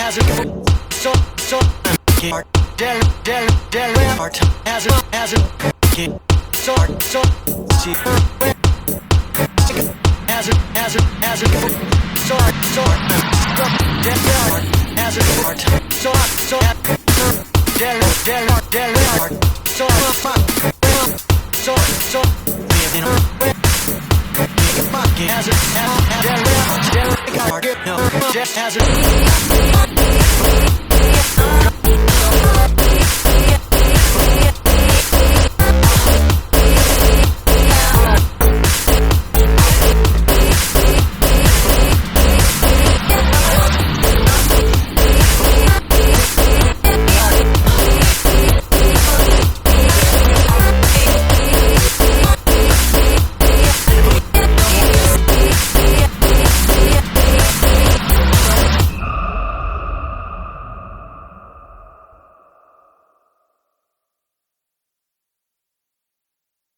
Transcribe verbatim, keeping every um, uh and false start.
has a so so Del Del Del Art has a has a so so she has a has a has a so so Del Del has a art so so Del Del Del Art so so so has a has a Del Del Art has a